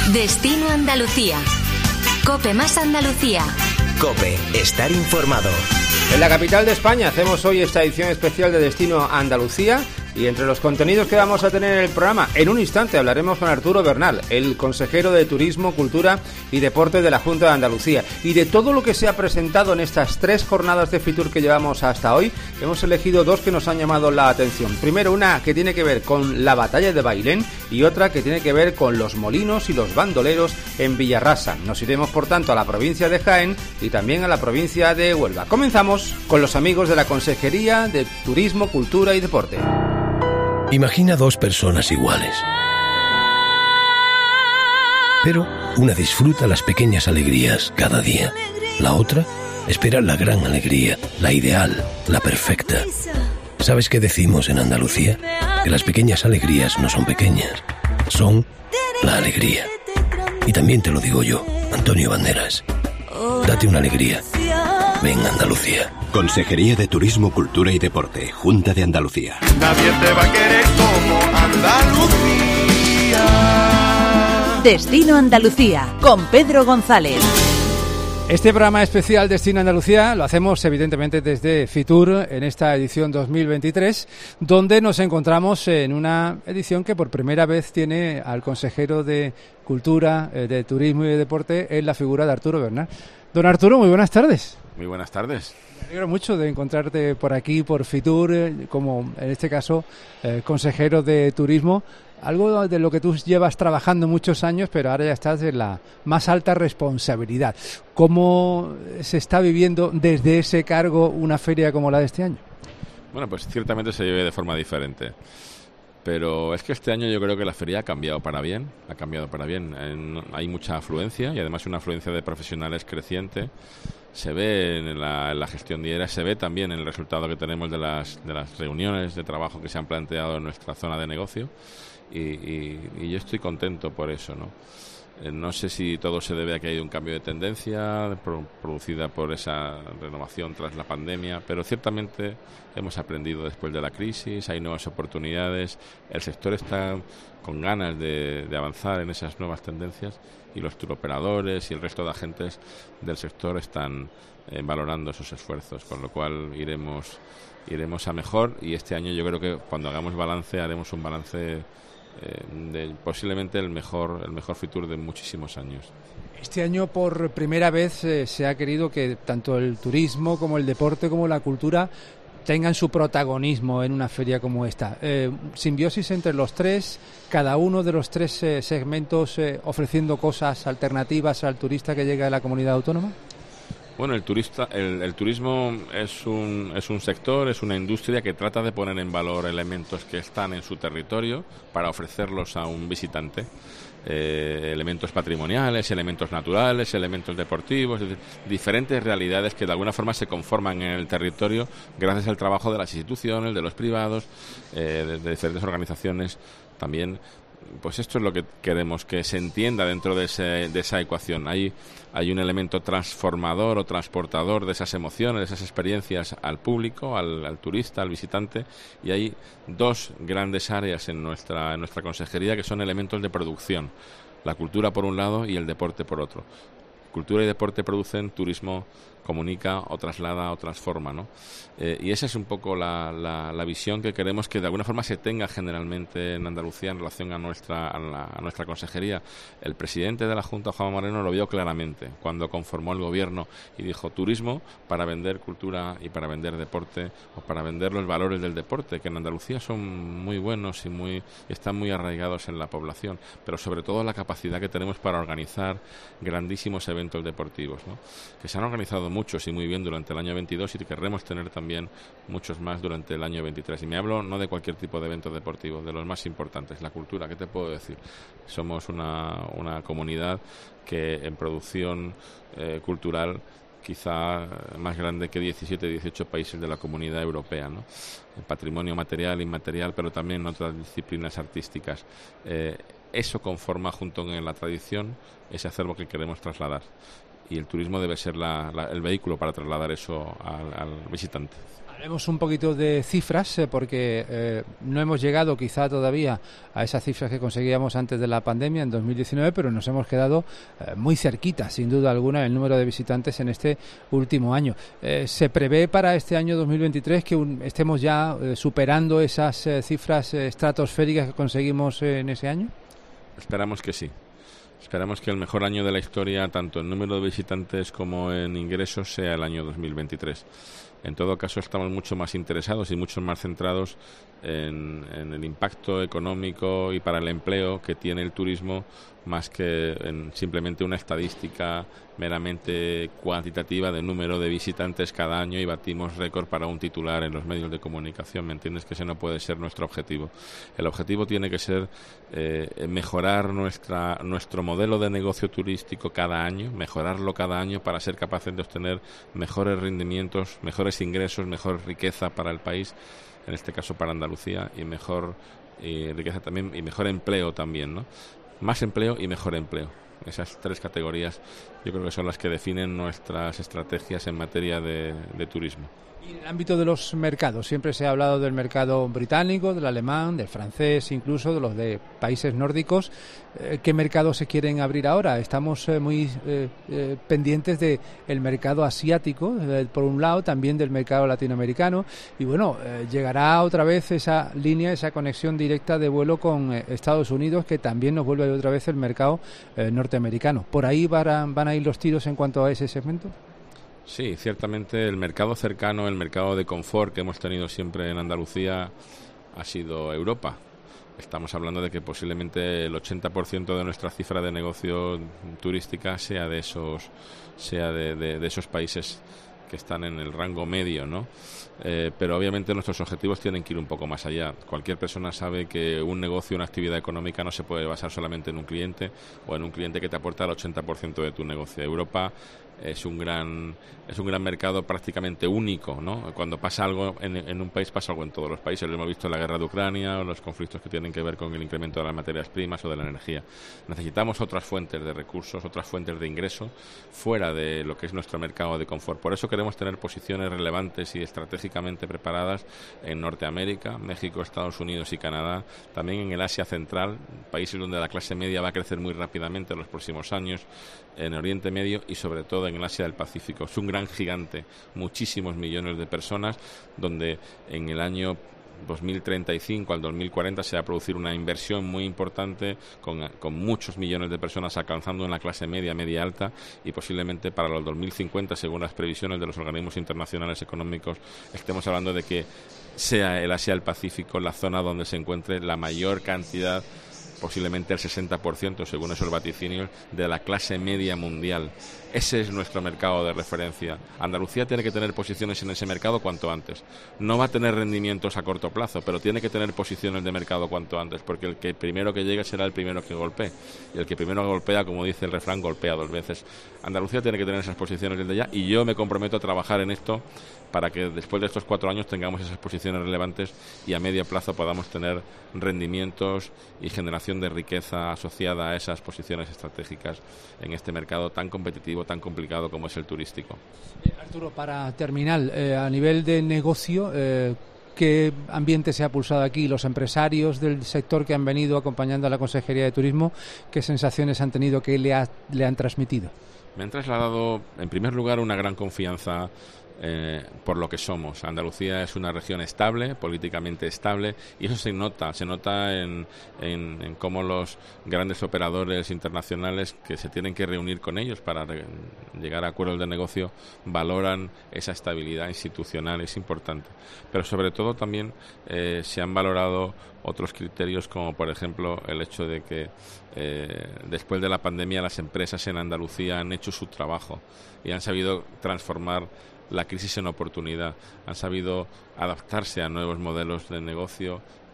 Destino Andalucía. COPE más Andalucía. COPE, estar informado. En la capital de España hacemos hoy esta edición especial de Destino Andalucía. Y entre los contenidos que vamos a tener en el programa, en un instante hablaremos con Arturo Bernal, el consejero de Turismo, Cultura y Deporte de la Junta de Andalucía. Y de todo lo que se ha presentado en estas 3 jornadas de Fitur que llevamos hasta hoy, hemos elegido 2 que nos han llamado la atención. Primero, una que tiene que ver con la batalla de Bailén y otra que tiene que ver con los molinos y los bandoleros en Villarrasa. Nos iremos, por tanto, a la provincia de Jaén y también a la provincia de Huelva. Comenzamos con los amigos de la Consejería de Turismo, Cultura y Deporte. Imagina 2 personas iguales. Pero una disfruta las pequeñas alegrías cada día. La otra espera la gran alegría, la ideal, la perfecta. ¿Sabes qué decimos en Andalucía? Que las pequeñas alegrías no son pequeñas, son la alegría. Y también te lo digo yo, Antonio Banderas. Date una alegría. Ven Andalucía. Consejería de Turismo, Cultura y Deporte, Junta de Andalucía. Nadie te va a querer como Andalucía. Destino Andalucía, con Pedro González. Este programa especial Destino Andalucía lo hacemos evidentemente desde Fitur en esta edición 2023, donde nos encontramos en una edición que por primera vez tiene al consejero de Cultura, de Turismo y de Deporte en la figura de Arturo Bernal. Don Arturo, muy buenas tardes. Muy buenas tardes. Me alegro mucho de encontrarte por aquí, por Fitur, como en este caso consejero de Turismo. Algo de lo que tú llevas trabajando muchos años, pero ahora ya estás en la más alta responsabilidad. ¿Cómo se está viviendo desde ese cargo una feria como la de este año? Bueno, pues ciertamente se vive de forma diferente. Pero es que este año yo creo que la feria ha cambiado para bien. Hay mucha afluencia y además una afluencia de profesionales creciente. Se ve en la gestión diaria, se ve también en el resultado que tenemos de las reuniones de trabajo que se han planteado en nuestra zona de negocio. Y yo estoy contento por eso, ¿no? No sé si todo se debe a que hay un cambio de tendencia producida por esa renovación tras la pandemia, pero ciertamente hemos aprendido después de la crisis, hay nuevas oportunidades, el sector está con ganas de avanzar en esas nuevas tendencias y los turoperadores y el resto de agentes del sector están valorando esos esfuerzos, con lo cual iremos a mejor y este año yo creo que cuando hagamos balance haremos un balance de posiblemente el mejor Fitur de muchísimos años. Este año por primera vez se ha querido que tanto el turismo como el deporte como la cultura tengan su protagonismo en una feria como esta. Simbiosis entre los 3, cada uno de los 3 segmentos ofreciendo cosas alternativas al turista que llega a la comunidad autónoma. Bueno, el turismo es un sector, es una industria que trata de poner en valor elementos que están en su territorio para ofrecerlos a un visitante. Elementos patrimoniales, elementos naturales, elementos deportivos, diferentes realidades que de alguna forma se conforman en el territorio gracias al trabajo de las instituciones, de los privados, de diferentes organizaciones también. Pues esto es lo que queremos que se entienda dentro de esa ecuación. Hay un elemento transformador o transportador de esas emociones, de esas experiencias al público, al turista, al visitante, y hay 2 grandes áreas en nuestra consejería que son elementos de producción. La cultura por un lado y el deporte por otro. Cultura y deporte producen, turismo comunica o traslada o transforma, ¿no? Y esa es un poco la visión que queremos que de alguna forma se tenga generalmente en Andalucía en relación a nuestra consejería. El presidente de la Junta, Juan Moreno, lo vio claramente cuando conformó el gobierno y dijo turismo para vender cultura y para vender deporte o para vender los valores del deporte, que en Andalucía son muy buenos y están muy arraigados en la población, pero sobre todo la capacidad que tenemos para organizar grandísimos eventos deportivos, ¿no? Que se han organizado muchos y muy bien durante el año 22 y querremos tener también muchos más durante el año 23. Y me hablo no de cualquier tipo de evento deportivo, de los más importantes, la cultura. ¿Qué te puedo decir? Somos una comunidad que en producción cultural quizá más grande que 17, 18 países de la comunidad europea, ¿no? El patrimonio material, inmaterial, pero también en otras disciplinas artísticas. Eso conforma junto con la tradición ese acervo que queremos trasladar. Y el turismo debe ser el vehículo para trasladar eso al visitante. Hablemos un poquito de cifras, porque no hemos llegado quizá todavía a esas cifras que conseguíamos antes de la pandemia en 2019, pero nos hemos quedado muy cerquita, sin duda alguna, el número de visitantes en este último año. ¿Se prevé para este año 2023 que estemos ya superando esas cifras estratosféricas que conseguimos en ese año? Esperamos que sí. Esperamos que el mejor año de la historia, tanto en número de visitantes como en ingresos, sea el año 2023. En todo caso, estamos mucho más interesados y mucho más centrados en el impacto económico y para el empleo que tiene el turismo, más que en simplemente una estadística meramente cuantitativa de número de visitantes cada año y batimos récord para un titular en los medios de comunicación. ¿Me entiendes? Que ese no puede ser nuestro objetivo. El objetivo tiene que ser mejorar nuestro modelo de negocio turístico cada año, mejorarlo cada año para ser capaces de obtener mejores rendimientos, mejores ingresos, mejor riqueza para el país, en este caso para Andalucía, y mejor riqueza también y mejor empleo también, ¿no? Más empleo y mejor empleo. Esas tres categorías yo creo que son las que definen nuestras estrategias en materia de turismo. Y en el ámbito de los mercados, siempre se ha hablado del mercado británico, del alemán, del francés, incluso de los de países nórdicos. ¿Qué mercados se quieren abrir ahora? Estamos muy pendientes del mercado asiático, por un lado, también del mercado latinoamericano. Y bueno, llegará otra vez esa línea, esa conexión directa de vuelo con Estados Unidos, que también nos vuelve otra vez el mercado norteamericano. ¿Por ahí van a ir los tiros en cuanto a ese segmento? Sí, ciertamente el mercado cercano, el mercado de confort que hemos tenido siempre en Andalucía ha sido Europa. Estamos hablando de que posiblemente el 80% de nuestra cifra de negocio turística sea de esos países que están en el rango medio, ¿no? Pero obviamente nuestros objetivos tienen que ir un poco más allá. Cualquier persona sabe que un negocio, una actividad económica no se puede basar solamente en un cliente o en un cliente que te aporta el 80% de tu negocio. Europa es un gran mercado prácticamente único, ¿no? Cuando pasa algo en un país, pasa algo en todos los países. Lo hemos visto en la guerra de Ucrania o los conflictos que tienen que ver con el incremento de las materias primas o de la energía. Necesitamos otras fuentes de recursos, otras fuentes de ingreso fuera de lo que es nuestro mercado de confort. Por eso queremos tener posiciones relevantes y estratégicamente preparadas en Norteamérica, México, Estados Unidos y Canadá, también en el Asia Central, países donde la clase media va a crecer muy rápidamente en los próximos años, en Oriente Medio y sobre todo en el Asia del Pacífico. Es un gran gigante, muchísimos millones de personas, donde en el año 2035 al 2040 se va a producir una inversión muy importante con muchos millones de personas alcanzando una clase media, media alta, y posiblemente para los 2050, según las previsiones de los organismos internacionales económicos, estemos hablando de que sea el Asia del Pacífico la zona donde se encuentre la mayor cantidad, posiblemente el 60%, según esos vaticinios, de la clase media mundial. Ese es nuestro mercado de referencia. Andalucía tiene que tener posiciones en ese mercado cuanto antes. No va a tener rendimientos a corto plazo, pero tiene que tener posiciones de mercado cuanto antes, porque el que primero que llegue será el primero que golpee. Y el que primero golpea, como dice el refrán, golpea dos veces. Andalucía tiene que tener esas posiciones desde ya, y yo me comprometo a trabajar en esto para que después de estos 4 años tengamos esas posiciones relevantes y a medio plazo podamos tener rendimientos y generación de riqueza asociada a esas posiciones estratégicas en este mercado tan competitivo, tan complicado como es el turístico. Arturo, para terminar, a nivel de negocio, ¿qué ambiente se ha pulsado aquí? Los empresarios del sector que han venido acompañando a la Consejería de Turismo, ¿qué sensaciones han tenido, que le han transmitido? Me han trasladado, en primer lugar, una gran confianza por lo que somos. Andalucía es una región estable, políticamente estable, y eso se nota en cómo los grandes operadores internacionales que se tienen que reunir con ellos para llegar a acuerdos de negocio valoran esa estabilidad institucional. Es importante. Pero sobre todo también se han valorado otros criterios, como por ejemplo el hecho de que después de la pandemia las empresas en Andalucía han hecho su trabajo y han sabido transformar la crisis en oportunidad, han sabido adaptarse a nuevos modelos de negocio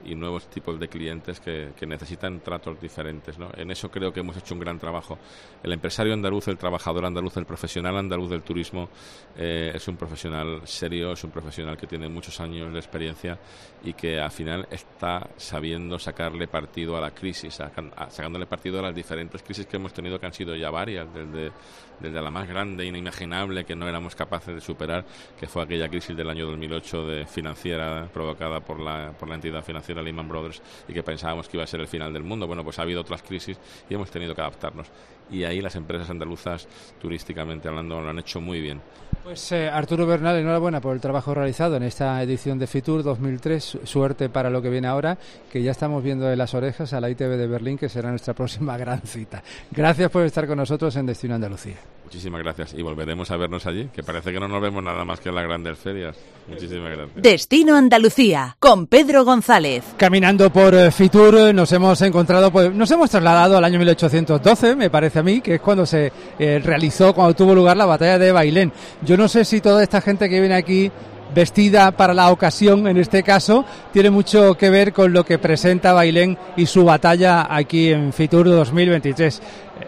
y nuevos tipos de clientes que necesitan tratos diferentes, ¿no? En eso creo que hemos hecho un gran trabajo. El empresario andaluz, el trabajador andaluz, el profesional andaluz del turismo es un profesional serio, es un profesional que tiene muchos años de experiencia y que al final está sabiendo sacarle partido a la crisis, sacándole partido a las diferentes crisis que hemos tenido, que han sido ya varias, desde la más grande e inimaginable que no éramos capaces de superar, que fue aquella crisis del año 2008 financiera provocada por la entidad financiera Lehman Brothers, y que pensábamos que iba a ser el final del mundo. Bueno, pues ha habido otras crisis y hemos tenido que adaptarnos. Y ahí las empresas andaluzas, turísticamente hablando, lo han hecho muy bien. Pues Arturo Bernal, enhorabuena por el trabajo realizado en esta edición de Fitur 2003. Suerte para lo que viene ahora, que ya estamos viendo de las orejas a la ITV de Berlín, que será nuestra próxima gran cita. Gracias por estar con nosotros en Destino Andalucía. Muchísimas gracias, y volveremos a vernos allí, que parece que no nos vemos nada más que en las grandes ferias. Muchísimas gracias. Destino Andalucía, con Pedro González. Caminando por Fitur nos hemos encontrado, nos hemos trasladado al año 1812, me parece a mí, que es cuando se cuando tuvo lugar la batalla de Bailén. Yo no sé si toda esta gente que viene aquí vestida para la ocasión, en este caso, tiene mucho que ver con lo que presenta Bailén y su batalla aquí en Fitur 2023.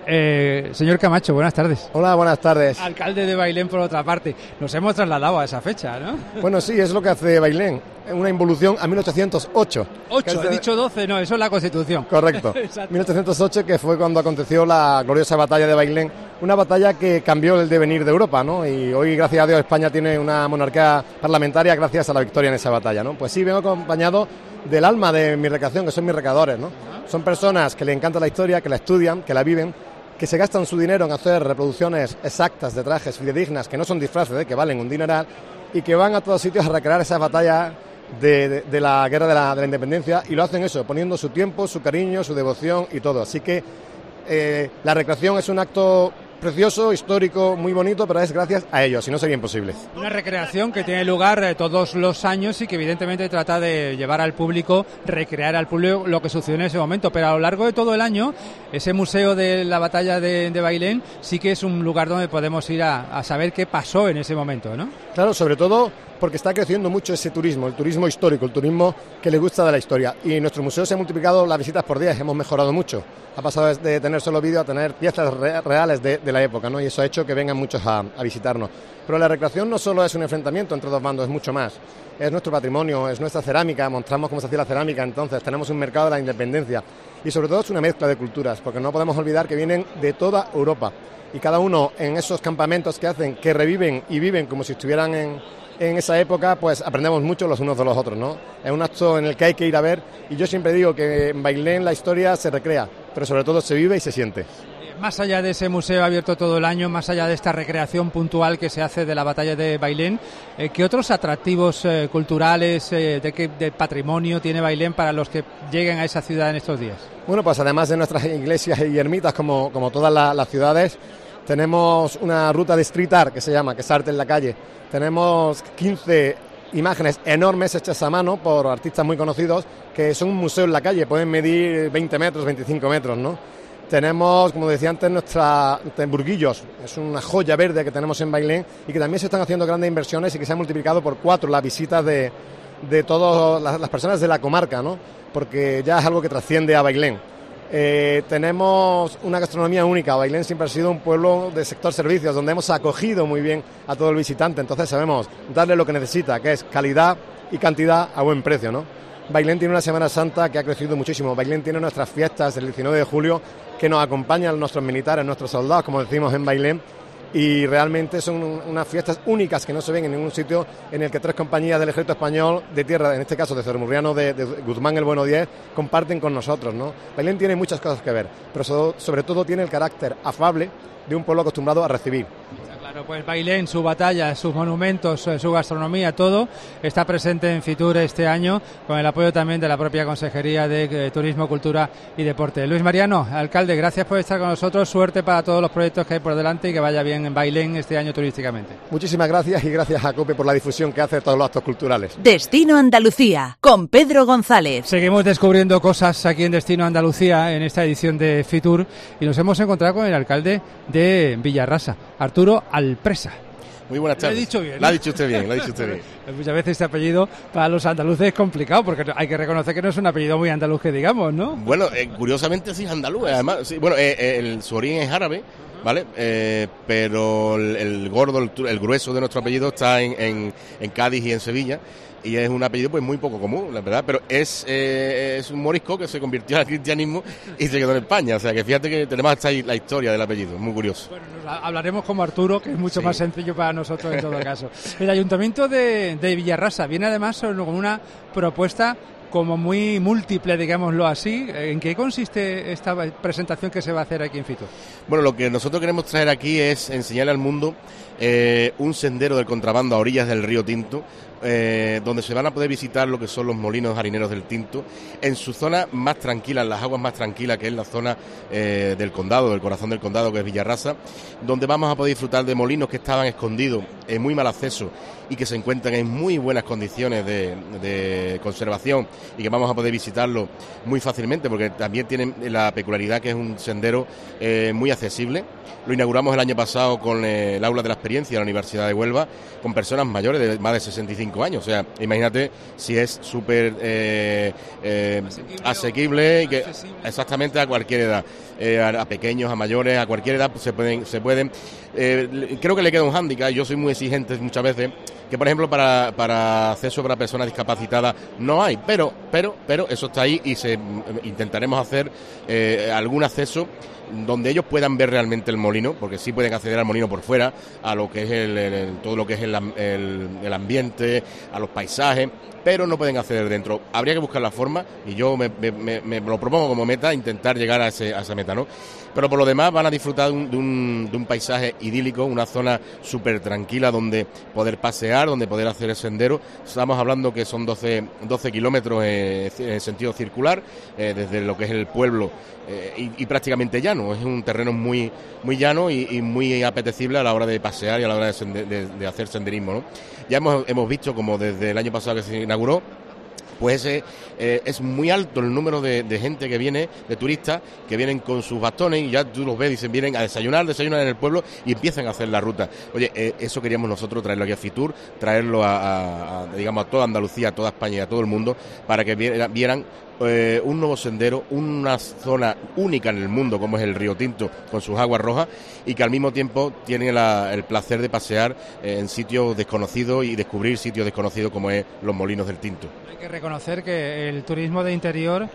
Señor Camacho, buenas tardes. Hola, buenas tardes. Alcalde de Bailén, por otra parte. Nos hemos trasladado a esa fecha, ¿no? Bueno, sí, es lo que hace Bailén, una involución a 1808. ¿8? He dicho 12, no, eso es la Constitución. Correcto. 1808, que fue cuando aconteció la gloriosa batalla de Bailén, una batalla que cambió el devenir de Europa, ¿no? Y hoy, gracias a Dios, España tiene una monarquía parlamentaria gracias a la victoria en esa batalla, ¿no? Pues sí, vengo acompañado del alma de mi recreación, que son mis recadores, ¿no? Son personas que les encanta la historia, que la estudian, que la viven, que se gastan su dinero en hacer reproducciones exactas de trajes fidedignas, que no son disfraces, que valen un dineral, y que van a todos sitios a recrear esas batallas de la guerra de la independencia, y lo hacen eso, poniendo su tiempo, su cariño, su devoción y todo. Así que la recreación es un acto precioso, histórico, muy bonito, pero es gracias a ellos, si no sería imposible. Una recreación que tiene lugar todos los años y que evidentemente trata de llevar al público, recrear al público lo que sucedió en ese momento, pero a lo largo de todo el año, ese museo de la batalla de Bailén sí que es un lugar donde podemos ir a saber qué pasó en ese momento, ¿no? Claro, sobre todo porque está creciendo mucho ese turismo, el turismo histórico, el turismo que le gusta de la historia. Y en nuestro museo se han multiplicado las visitas por 10, hemos mejorado mucho. Ha pasado de tener solo vídeo a tener piezas reales de la época, ¿no? Y eso ha hecho que vengan muchos a visitarnos. Pero la recreación no solo es un enfrentamiento entre dos bandos, es mucho más. Es nuestro patrimonio, es nuestra cerámica, mostramos cómo se hacía la cerámica entonces, tenemos un mercado de la independencia. Y sobre todo es una mezcla de culturas, porque no podemos olvidar que vienen de toda Europa. Y cada uno en esos campamentos que hacen, que reviven y viven como si estuvieran en esa época, pues aprendemos mucho los unos de los otros, ¿no? Es un acto en el que hay que ir a ver, y yo siempre digo que en Bailén la historia se recrea, pero sobre todo se vive y se siente. Más allá de ese museo abierto todo el año, más allá de esta recreación puntual que se hace de la batalla de Bailén, ¿qué otros atractivos culturales, de patrimonio tiene Bailén para los que lleguen a esa ciudad en estos días? Bueno, pues además de nuestras iglesias y ermitas, como todas las ciudades, tenemos una ruta de street art que se llama, que es arte en la calle. Tenemos 15 imágenes enormes hechas a mano por artistas muy conocidos, que son un museo en la calle, pueden medir 20 metros, 25 metros, ¿no? Tenemos, como decía antes, nuestra Burguillos, es una joya verde que tenemos en Bailén y que también se están haciendo grandes inversiones y que se han multiplicado por 4 las visitas de todas las personas de la comarca, ¿no? Porque ya es algo que trasciende a Bailén. Tenemos una gastronomía única. Bailén siempre ha sido un pueblo de sector servicios, donde hemos acogido muy bien a todo el visitante, entonces sabemos darle lo que necesita, que es calidad y cantidad a buen precio, ¿no? Bailén tiene una Semana Santa que ha crecido muchísimo. Bailén tiene nuestras fiestas el 19 de julio que nos acompañan nuestros militares, nuestros soldados, como decimos en Bailén, y realmente son unas fiestas únicas que no se ven en ningún sitio, en el que 3 compañías del ejército español de tierra, en este caso de Cermurriano, de Guzmán el Bueno 10, comparten con nosotros, ¿no? Bailén tiene muchas cosas que ver, pero sobre todo tiene el carácter afable de un pueblo acostumbrado a recibir. Claro, pues Bailén, su batalla, sus monumentos, su gastronomía, todo está presente en Fitur este año, con el apoyo también de la propia Consejería de Turismo, Cultura y Deporte. Luis Mariano, alcalde, gracias por estar con nosotros, suerte para todos los proyectos que hay por delante y que vaya bien en Bailén este año turísticamente. Muchísimas gracias y gracias a COPE por la difusión que hace de todos los actos culturales. Destino Andalucía, con Pedro González. Seguimos descubriendo cosas aquí en Destino Andalucía, en esta edición de Fitur, y nos hemos encontrado con el alcalde de Villarrasa, Arturo Alpresa. Muy buenas tardes. Lo he dicho bien, ¿no? Lo ha dicho usted bien, lo ha dicho usted bien. Muchas veces este apellido para los andaluces es complicado, porque hay que reconocer que no es un apellido muy andaluz que digamos, ¿no? Bueno, curiosamente sí es andaluz, además, sí, bueno, su origen es árabe, ¿vale? Pero el gordo, el grueso de nuestro apellido está en Cádiz y en Sevilla. Y es un apellido pues muy poco común, la verdad, pero es un morisco que se convirtió al cristianismo y se quedó en España. O sea que fíjate que tenemos hasta ahí la historia del apellido, es muy curioso. Bueno, hablaremos como Arturo, que es mucho más sencillo para nosotros en todo caso. El Ayuntamiento de Villarrasa viene además con una propuesta como muy múltiple, digámoslo así. ¿En qué consiste esta presentación que se va a hacer aquí en Fitur? Bueno, lo que nosotros queremos traer aquí es enseñarle al mundo un sendero del contrabando a orillas del río Tinto, donde se van a poder visitar lo que son los molinos harineros del Tinto, en su zona más tranquila, en las aguas más tranquilas, que es la zona del condado, del corazón del condado, que es Villarrasa, donde vamos a poder disfrutar de molinos que estaban escondidos en muy mal acceso y que se encuentran en muy buenas condiciones de conservación y que vamos a poder visitarlo muy fácilmente, porque también tienen la peculiaridad que es un sendero muy accesible. Lo inauguramos el año pasado con el aula de la experiencia de la Universidad de Huelva, con personas mayores de más de 65 años. O sea, imagínate si es súper asequible y que exactamente a cualquier edad, a pequeños, a mayores, a cualquier edad pues, se pueden. Creo que le queda un hándicap. Yo soy muy exigente muchas veces, que por ejemplo para acceso para personas discapacitadas no hay, pero eso está ahí y intentaremos hacer algún acceso donde ellos puedan ver realmente el molino, porque sí pueden acceder al molino por fuera, a lo que es todo lo que es el ambiente, a los paisajes, pero no pueden acceder dentro. Habría que buscar la forma, y yo me lo propongo como meta, intentar llegar a esa meta, ¿no? Pero por lo demás van a disfrutar de un paisaje idílico, una zona súper tranquila donde poder pasear, donde poder hacer el sendero. Estamos hablando que son 12 kilómetros en sentido circular, desde lo que es el pueblo y prácticamente llano. Es un terreno muy, muy llano y muy apetecible a la hora de pasear y a la hora de hacer senderismo, ¿no? Ya hemos visto como desde el año pasado que se inauguró, pues es muy alto el número de gente que viene, de turistas, que vienen con sus bastones y ya tú los ves, dicen, vienen a desayunan en el pueblo y empiezan a hacer la ruta. Oye, eso queríamos nosotros traerlo aquí a Fitur, traerlo a toda Andalucía, a toda España y a todo el mundo, para que vieran un nuevo sendero, una zona única en el mundo como es el río Tinto con sus aguas rojas, y que al mismo tiempo tienen el placer de pasear en sitios desconocidos y descubrir sitios desconocidos como es los molinos del Tinto. Hay que reconocer que el turismo de interior,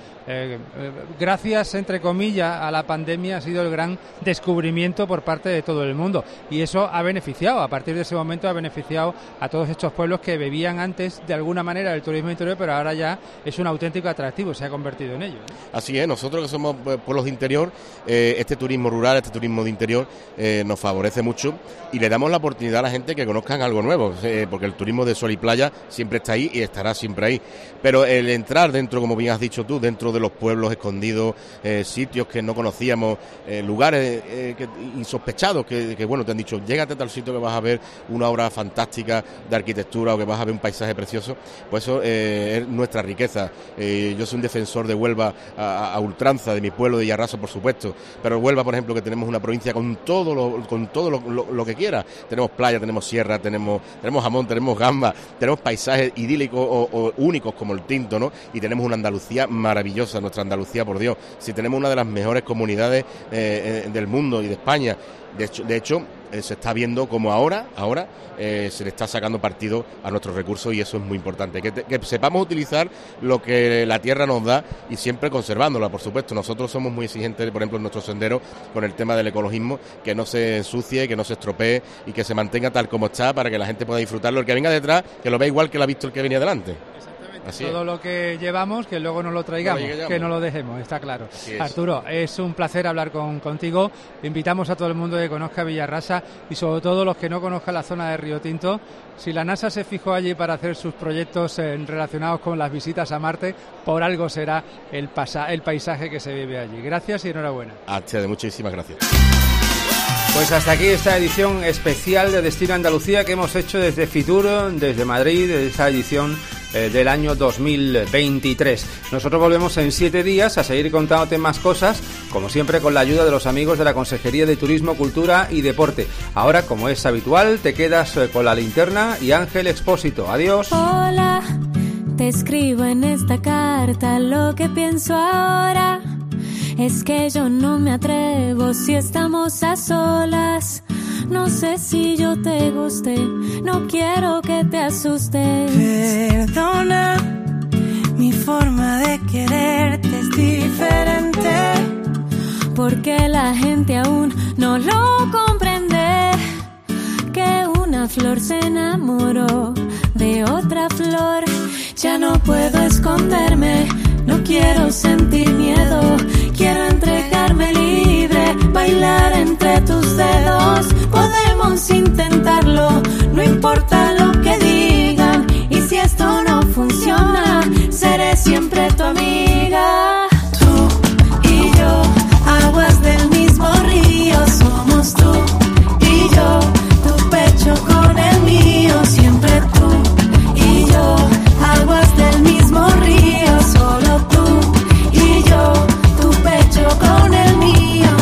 gracias entre comillas a la pandemia, ha sido el gran descubrimiento por parte de todo el mundo, y eso ha beneficiado, a partir de ese momento ha beneficiado a todos estos pueblos que bebían antes de alguna manera del turismo interior, pero ahora ya es un auténtico atractivo, se ha convertido en ello, ¿eh? Así es, nosotros que somos pueblos de interior, este turismo rural, este turismo de interior nos favorece mucho y le damos la oportunidad a la gente que conozcan algo nuevo, porque el turismo de sol y playa siempre está ahí y estará siempre ahí, pero el entrar dentro, como bien has dicho tú, dentro de los pueblos escondidos, sitios que no conocíamos, lugares insospechados que bueno, te han dicho, llégate a tal sitio que vas a ver una obra fantástica de arquitectura o que vas a ver un paisaje precioso, pues eso es nuestra riqueza. Yo soy un defensor de Huelva a ultranza, de mi pueblo de Villarrasa, por supuesto, pero Huelva, por ejemplo, que tenemos una provincia con todo lo que quiera. Tenemos playa, tenemos sierra, tenemos jamón, tenemos gamba, tenemos paisajes idílicos o únicos como el Tinto, ¿no? Y tenemos una Andalucía maravillosa, nuestra Andalucía, por Dios. Si tenemos una de las mejores comunidades del mundo y de España. De hecho, se está viendo como ahora se le está sacando partido a nuestros recursos, y eso es muy importante, que sepamos utilizar lo que la tierra nos da y siempre conservándola, por supuesto. Nosotros somos muy exigentes, por ejemplo, en nuestro sendero con el tema del ecologismo, que no se ensucie, que no se estropee y que se mantenga tal como está para que la gente pueda disfrutarlo. El que venga detrás, que lo vea igual que lo ha visto el que venía delante. Así todo es. Lo que llevamos, que luego no lo traigamos, que no lo dejemos, está claro. Arturo, es un placer hablar contigo. Invitamos a todo el mundo que conozca Villarrasa y sobre todo los que no conozcan la zona de Río Tinto. Si la NASA se fijó allí para hacer sus proyectos relacionados con las visitas a Marte, por algo será el paisaje que se vive allí. Gracias y enhorabuena. Muchísimas gracias. Pues hasta aquí esta edición especial de Destino Andalucía que hemos hecho desde Fitur, desde Madrid, desde esta edición del año 2023. Nosotros volvemos en 7 días a seguir contándote más cosas, como siempre con la ayuda de los amigos de la Consejería de Turismo, Cultura y Deporte. Ahora, como es habitual, te quedas con la linterna y Ángel Expósito. Adiós. Hola, te escribo en esta carta lo que pienso ahora. Es que yo no me atrevo si estamos a solas. No sé si yo te guste, no quiero que te asustes. Perdona, mi forma de quererte es diferente. Porque la gente aún no lo comprende. Que una flor se enamoró de otra flor. Ya no puedo esconderme, no quiero sentir miedo. Quiero entregarme libre, bailar entre tus dedos. Podemos intentarlo, no importa lo que digan. Y si esto no funciona, seré siempre tu amiga. Tú y yo, aguas del mismo río. Somos tú y yo, tu pecho con el mío. Siempre tú y yo, aguas del mismo río. Solo tú y yo, tu pecho con el mío.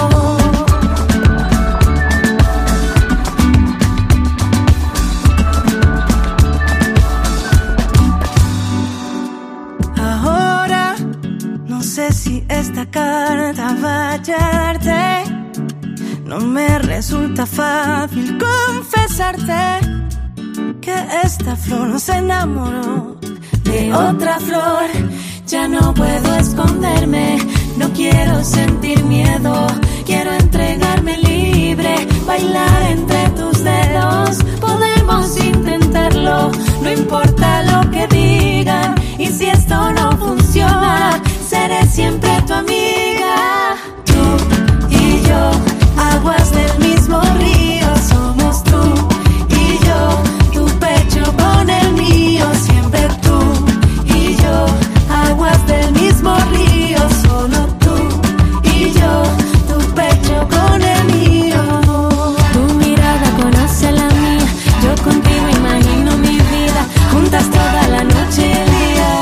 Ahora no sé si esta carta va a hallarte. No me resulta fácil confesarte que esta flor se enamoró de otra flor. Ya no puedo esconderme, no quiero sentir miedo. Quiero entregarme libre, bailar entre tus dedos. Podemos intentarlo, no importa lo que digan. Y si esto no funciona, seré siempre tu amiga. Tú y yo, aguas del mismo río. Somos tú y yo, tu pecho con el mío. Siempre tú y yo, aguas del mismo río. Solo tú y yo, tu pecho con el mío. Tu mirada conoce la mía, yo contigo imagino mi vida, juntas toda la noche y el día.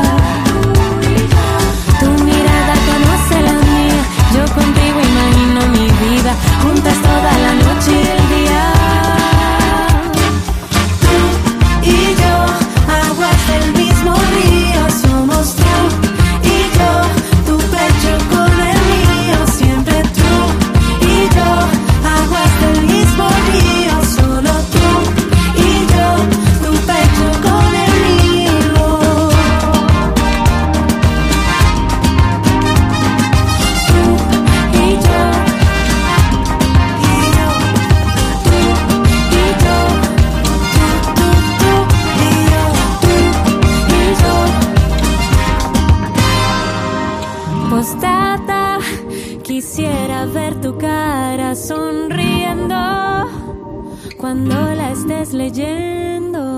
Tu mirada conoce la mía, yo contigo imagino mi vida, juntas toda la noche y el día. Tú y yo, aguas del mismo río. Somos tú y yo, tu pecho con el mío. Siempre tú y yo, aguas del mismo río. Solo tú y yo, tu pecho con el mío. Tú y yo, postdata, quisiera ver tu cara sonriendo cuando la estés leyendo.